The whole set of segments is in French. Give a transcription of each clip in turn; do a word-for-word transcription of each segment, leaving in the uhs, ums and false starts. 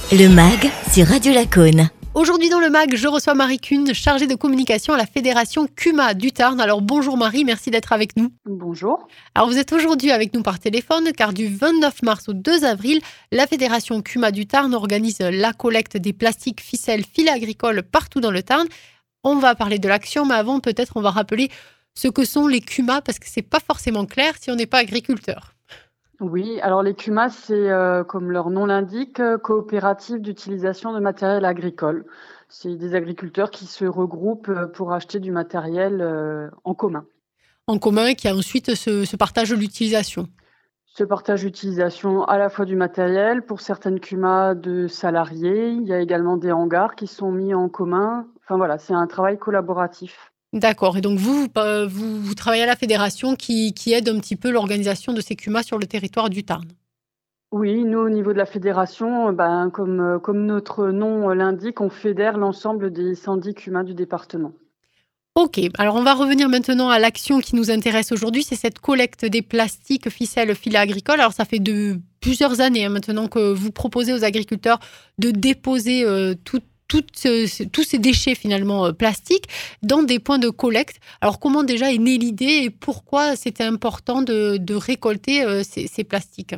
Le MAG sur Radio Lacaune. Aujourd'hui dans le MAG, je reçois Marie Kuhn, chargée de communication à la Fédération CUMA du Tarn. Alors bonjour Marie, merci d'être avec nous. Bonjour. Alors vous êtes aujourd'hui avec nous par téléphone car du vingt-neuf mars au deux avril, la Fédération CUMA du Tarn organise la collecte des plastiques, ficelles, filets agricoles partout dans le Tarn. On va parler de l'action, mais avant peut-être on va rappeler ce que sont les CUMA parce que c'est pas forcément clair si on n'est pas agriculteur. Oui, alors les CUMA, c'est euh, comme leur nom l'indique, euh, coopérative d'utilisation de matériel agricole. C'est des agriculteurs qui se regroupent euh, pour acheter du matériel euh, en commun. En commun, qui a ensuite ce, ce partage de l'utilisation. Ce partage d'utilisation à la fois du matériel, pour certaines CUMA de salariés, il y a également des hangars qui sont mis en commun. Enfin voilà, c'est un travail collaboratif. D'accord. Et donc, vous, vous, vous, vous travaillez à la fédération qui, qui aide un petit peu l'organisation de ces CUMA sur le territoire du Tarn. Oui, nous, au niveau de la fédération, ben, comme, comme notre nom l'indique, on fédère l'ensemble des cent dix CUMA du département. Ok, alors on va revenir maintenant à l'action qui nous intéresse aujourd'hui, c'est cette collecte des plastiques, ficelles, filets agricoles. Alors ça fait de plusieurs années hein, maintenant que vous proposez aux agriculteurs de déposer euh, tout Toutes, euh, tous ces déchets finalement euh, plastiques dans des points de collecte. Alors comment déjà est née l'idée et pourquoi c'était important de, de récolter euh, ces, ces plastiques?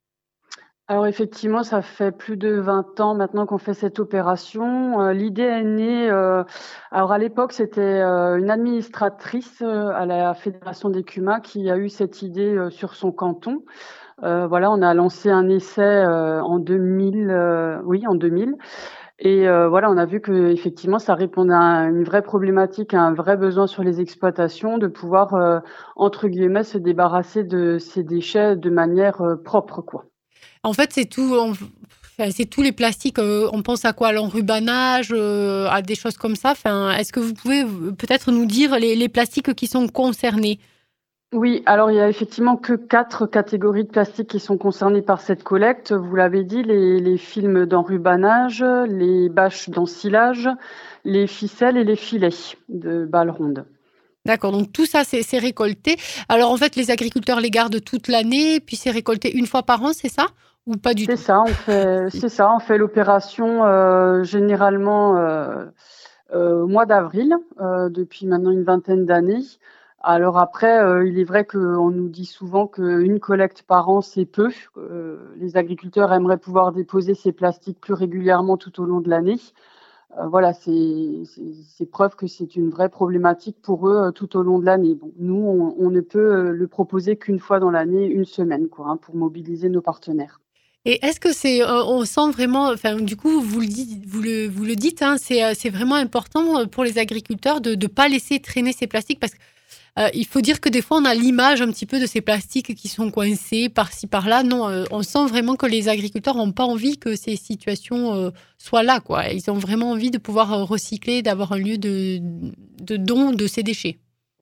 Alors effectivement, ça fait plus de vingt ans maintenant qu'on fait cette opération. Euh, l'idée est née, euh, alors à l'époque, c'était euh, une administratrice euh, à la Fédération des CUMA qui a eu cette idée euh, sur son canton. Euh, voilà, on a lancé un essai euh, en deux mille, euh, oui, en deux mille. Et euh, voilà, on a vu que effectivement, ça répondait à une vraie problématique, à un vrai besoin sur les exploitations de pouvoir, euh, entre guillemets, se débarrasser de ces déchets de manière euh, propre, quoi. En fait, c'est tout, on, enfin, c'est tous les plastiques. Euh, on pense à quoi? À l'enrubanage, euh, à des choses comme ça. Enfin, est-ce que vous pouvez peut-être nous dire les, les plastiques qui sont concernés? Oui, alors il y a effectivement que quatre catégories de plastiques qui sont concernées par cette collecte. Vous l'avez dit, les, les films d'enrubanage, les bâches d'ensilage, les ficelles et les filets de balles rondes. D'accord, donc tout ça, c'est, c'est récolté. Alors en fait, les agriculteurs les gardent toute l'année, puis c'est récolté une fois par an, c'est ça? Ou pas du C'est tout? ça, on fait, c'est ça, on fait l'opération euh, généralement euh, euh, au mois d'avril, euh, depuis maintenant une vingtaine d'années. Alors après, euh, il est vrai qu'on nous dit souvent qu'une collecte par an, c'est peu. Euh, les agriculteurs aimeraient pouvoir déposer ces plastiques plus régulièrement tout au long de l'année. Euh, voilà, c'est, c'est, c'est preuve que c'est une vraie problématique pour eux euh, tout au long de l'année. Bon, nous, on, on ne peut euh, le proposer qu'une fois dans l'année, une semaine, quoi, hein, pour mobiliser nos partenaires. Et est-ce que c'est, euh, on sent vraiment, enfin, du coup, vous le dites, vous le, vous le dites, hein, c'est, euh, c'est vraiment important pour les agriculteurs de ne pas laisser traîner ces plastiques parce que euh, il faut dire que des fois, on a l'image un petit peu de ces plastiques qui sont coincés par-ci, par-là. Non, euh, on sent vraiment que les agriculteurs n'ont pas envie que ces situations euh, soient là, quoi. Ils ont vraiment envie de pouvoir euh, recycler, d'avoir un lieu de, de don de ces déchets.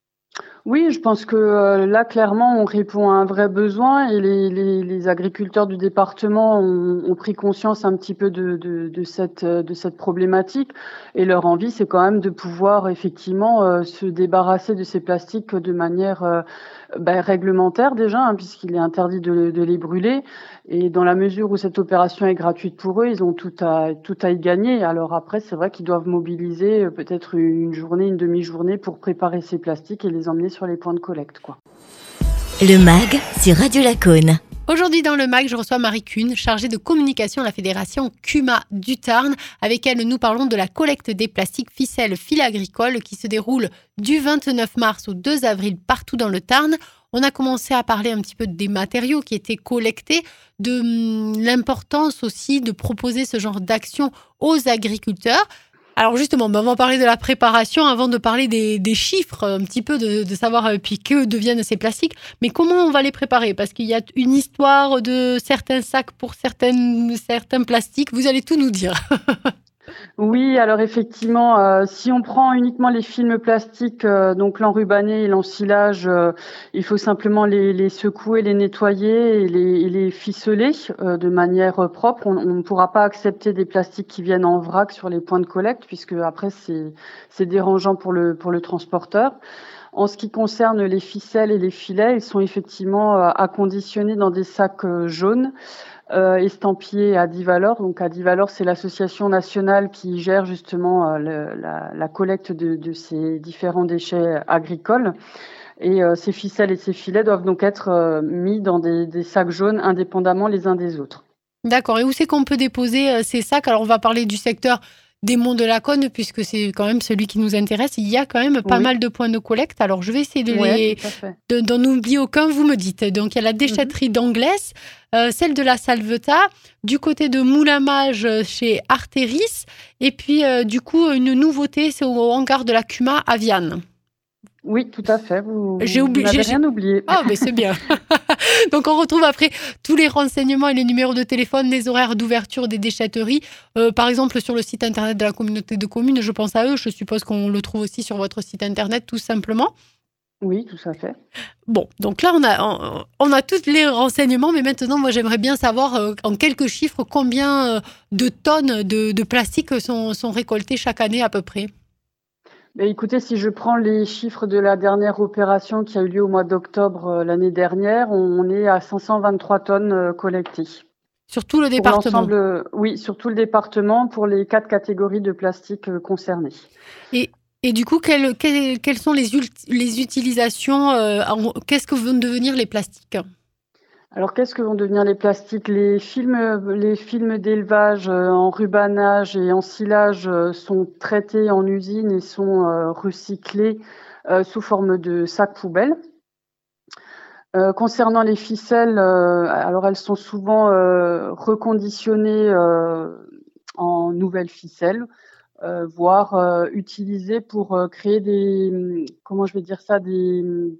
Oui, je pense que euh, là, clairement, on répond à un vrai besoin et les, les, les agriculteurs du département ont, ont pris conscience un petit peu de, de, de, cette, de cette problématique. Et leur envie, c'est quand même de pouvoir effectivement euh, se débarrasser de ces plastiques de manière euh, ben, réglementaire déjà, hein, puisqu'il est interdit de, de les brûler. Et dans la mesure où cette opération est gratuite pour eux, ils ont tout à, tout à y gagner. Alors après, c'est vrai qu'ils doivent mobiliser euh, peut-être une journée, une demi-journée pour préparer ces plastiques et les emmener sur les points de collecte, quoi. Le MAG sur Radio Lacaune. Aujourd'hui dans le MAG, je reçois Marie Kuhn, chargée de communication à la Fédération CUMA du Tarn. Avec elle, nous parlons de la collecte des plastiques, ficelles, filets agricoles qui se déroule du vingt-neuf mars au deux avril partout dans le Tarn. On a commencé à parler un petit peu des matériaux qui étaient collectés, de hum, l'importance aussi de proposer ce genre d'action aux agriculteurs. Alors justement, ben on va parler de la préparation avant de parler des, des chiffres, un petit peu de, de savoir euh, puis que deviennent ces plastiques. Mais comment on va les préparer? Parce qu'il y a une histoire de certains sacs pour certaines, certains plastiques. Vous allez tout nous dire. Oui, alors effectivement, euh, si on prend uniquement les films plastiques, euh, donc l'enrubanné et l'ensilage, euh, il faut simplement les, les secouer, les nettoyer et les, et les ficeler euh, de manière euh, propre. On on ne pourra pas accepter des plastiques qui viennent en vrac sur les points de collecte, puisque après c'est c'est dérangeant pour le pour le transporteur. En ce qui concerne les ficelles et les filets, ils sont effectivement euh, à conditionner dans des sacs euh, jaunes. euh, estampillés à Divalor. Donc à Divalor, c'est l'association nationale qui gère justement euh, le, la, la collecte de, de ces différents déchets agricoles. Et euh, ces ficelles et ces filets doivent donc être euh, mis dans des, des sacs jaunes indépendamment les uns des autres. D'accord. Et où c'est qu'on peut déposer euh, ces sacs? Alors, on va parler du secteur des Monts de la Cône, puisque c'est quand même celui qui nous intéresse. Il y a quand même pas Oui. mal de points de collecte. Alors, je vais essayer de Ouais, les, tout à fait. de- d'en oublier aucun, vous me dites. Donc, il y a la déchetterie d'Anglès, euh, celle de la Salvetat, du côté de Moulamage euh, chez Artéris, et puis, euh, du coup, une nouveauté, c'est au hangar de la Cuma à Vianne. Oui, tout à fait. Vous, J'ai vous oublié. n'avez j'ai- rien oublié. Ah, mais c'est bien. Donc, on retrouve après tous les renseignements et les numéros de téléphone, les horaires d'ouverture des déchetteries. Euh, par exemple, sur le site internet de la communauté de communes, je pense à eux. Je suppose qu'on le trouve aussi sur votre site internet, tout simplement. Oui, tout à fait. Bon, donc là, on a, on, on a tous les renseignements, mais maintenant, moi, j'aimerais bien savoir euh, en quelques chiffres combien euh, de tonnes de, de plastique sont, sont récoltées chaque année à peu près. Ben, écoutez, si je prends les chiffres de la dernière opération qui a eu lieu au mois d'octobre euh, l'année dernière, on est à cinq cent vingt-trois tonnes euh, collectées. Sur tout le Pour département. l'ensemble, euh, oui, sur tout le département, pour les quatre catégories de plastique euh, concernées. Et, et du coup, quelles, quelles, quelles sont les, ult- les utilisations euh, en- Qu'est-ce que vont devenir les plastiques? Alors, qu'est-ce que vont devenir les plastiques? Les films, les films d'élevage euh, en rubanage et en silage euh, sont traités en usine et sont euh, recyclés euh, sous forme de sacs poubelles. Euh, concernant les ficelles, euh, alors elles sont souvent euh, reconditionnées euh, en nouvelles ficelles, euh, voire euh, utilisées pour euh, créer des, comment je vais dire ça, des,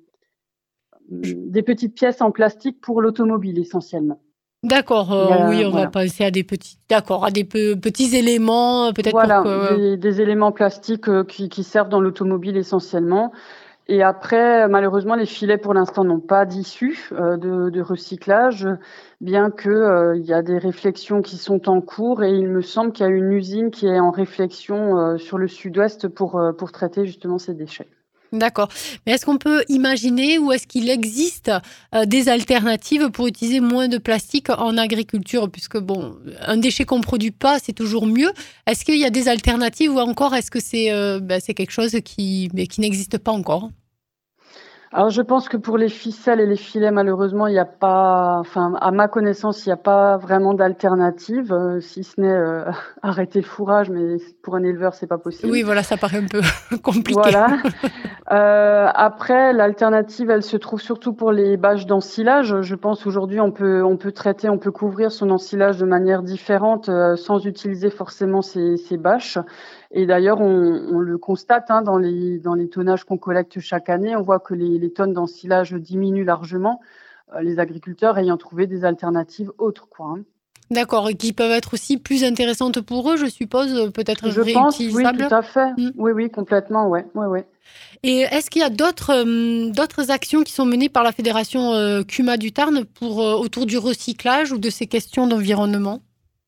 des petites pièces en plastique pour l'automobile essentiellement. D'accord, Il y euh, a, oui, on va voilà. penser à des petits, d'accord, à des pe- petits éléments, euh, peut-être pour Voilà, que. des, des éléments plastiques euh, qui, qui servent dans l'automobile essentiellement. Et après, malheureusement, les filets pour l'instant n'ont pas d'issue euh, de, de recyclage, bien que euh, il y a des réflexions qui sont en cours et il me semble qu'il y a une usine qui est en réflexion euh, sur le sud-ouest pour, euh, pour traiter justement ces déchets. D'accord. Mais est-ce qu'on peut imaginer ou est-ce qu'il existe euh, des alternatives pour utiliser moins de plastique en agriculture? Puisque, bon, un déchet qu'on ne produit pas, c'est toujours mieux. Est-ce qu'il y a des alternatives ou encore est-ce que c'est euh, ben, c'est quelque chose qui, mais qui n'existe pas encore? Alors, je pense que pour les ficelles et les filets, malheureusement, il n'y a pas, enfin, à ma connaissance, il n'y a pas vraiment d'alternative, euh, si ce n'est euh, arrêter le fourrage, mais pour un éleveur, c'est pas possible. Oui, voilà, ça paraît un peu compliqué. Voilà. Euh, après, l'alternative, elle se trouve surtout pour les bâches d'ensilage. Je pense aujourd'hui, on peut, on peut traiter, on peut couvrir son ensilage de manière différente euh, sans utiliser forcément ces, ces bâches. Et d'ailleurs, on, on le constate hein, dans les, dans les tonnages qu'on collecte chaque année. On voit que les, les tonnes d'ensilage diminuent largement, euh, les agriculteurs ayant trouvé des alternatives autres, quoi. Hein. D'accord, et qui peuvent être aussi plus intéressantes pour eux, je suppose, euh, peut-être Je pense, oui, réutilisables. tout à fait. Mm. Oui, oui, complètement, ouais, ouais, ouais. Et est-ce qu'il y a d'autres euh, d'autres actions qui sont menées par la Fédération euh, Cuma du Tarn pour, euh, autour du recyclage ou de ces questions d'environnement?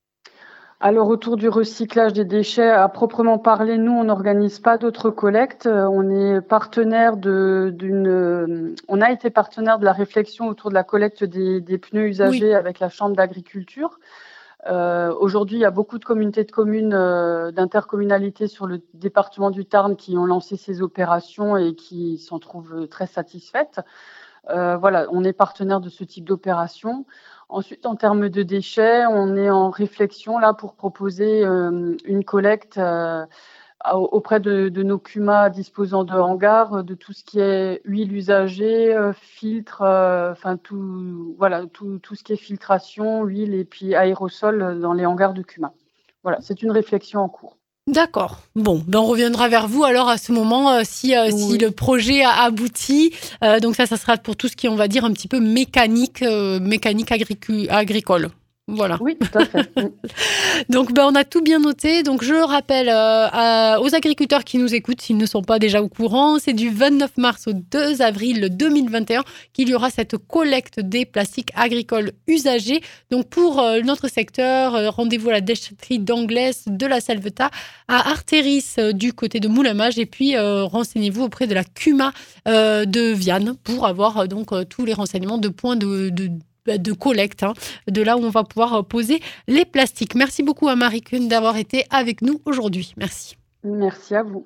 Alors, autour du recyclage des déchets, à proprement parler, nous, on n'organise pas d'autres collectes. Euh, On est partenaire de, d'une, euh, on a été partenaire de la réflexion autour de la collecte des, des pneus usagés Oui. avec la Chambre d'agriculture. Euh, aujourd'hui, il y a beaucoup de communautés de communes, euh, d'intercommunalités sur le département du Tarn qui ont lancé ces opérations et qui s'en trouvent très satisfaites. Euh, voilà, on est partenaire de ce type d'opération. Ensuite, en termes de déchets, on est en réflexion là pour proposer euh, une collecte euh, auprès de, de nos Cuma disposant de hangars, de tout ce qui est huile usagée, euh, filtre, euh, enfin tout, voilà, tout, tout ce qui est filtration, huile et puis aérosol dans les hangars de Cuma. Voilà, c'est une réflexion en cours. D'accord. Bon, ben on reviendra vers vous alors à ce moment euh, si, euh, Oui. si le projet a abouti. Euh, donc ça, ça sera pour tout ce qui est, on va dire, un petit peu mécanique, euh, mécanique agricu- agricole. Voilà. Oui, tout à fait. Donc, ben, on a tout bien noté. Donc, je rappelle euh, à- aux agriculteurs qui nous écoutent, s'ils ne sont pas déjà au courant, c'est du vingt-neuf mars au deux avril deux mille vingt et un qu'il y aura cette collecte des plastiques agricoles usagés. Donc, pour euh, notre secteur, euh, rendez-vous à la déchetterie d'Anglès de la Salvetat, à Artéris euh, du côté de Moulamage, et puis euh, renseignez-vous auprès de la Cuma euh, de Vianne pour avoir euh, donc euh, tous les renseignements de points de, de de collecte, hein, de là où on va pouvoir poser les plastiques. Merci beaucoup à Marie Kuhn d'avoir été avec nous aujourd'hui. Merci. Merci à vous.